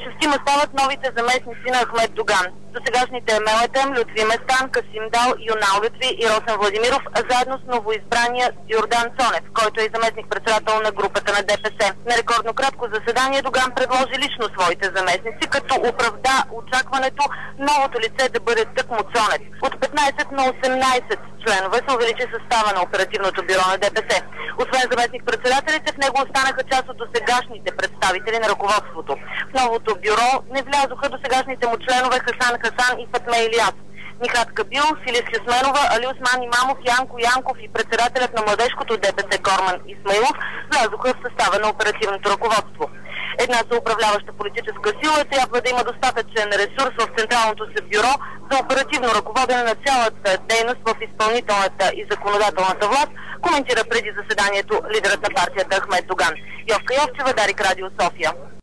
Шестима стават новите заместници на Ахмед Доган. Досегашните Мелетем, Лютви Местан, Касим Дал, Юнал Лютви и Росен Владимиров, заедно с новоизбрания Йордан Цонев, който е заместник-председател на групата на ДПС. На рекордно кратко заседание Доган предложи лично своите заместници, като оправда очакването новото лице да бъде тъкмо Цонев. От 15 на 18 членове се увеличи състава на оперативното бюро на ДПС. Освен заместник-председателите, в него останаха част от досегашните представители на ръководството. В новото бюро не влязоха досегашните му членове Хасан Хасан и Фатме Илияс. Нихат Кабил, Филис Хюсменова, Али Осман Имамов, Янко Янков и председателят на младежкото ДПС Корман Исмаилов влязоха в състава на оперативното ръководство. Една съуправляваща политическа сила трябва да има достатъчен ресурс в Централното си бюро за оперативно ръководене на цялата дейност в изпълнителната и законодателната власт, коментира преди заседанието лидерът на партията Ахмед Доган. Йовка Йовчева, Дарик Радио София.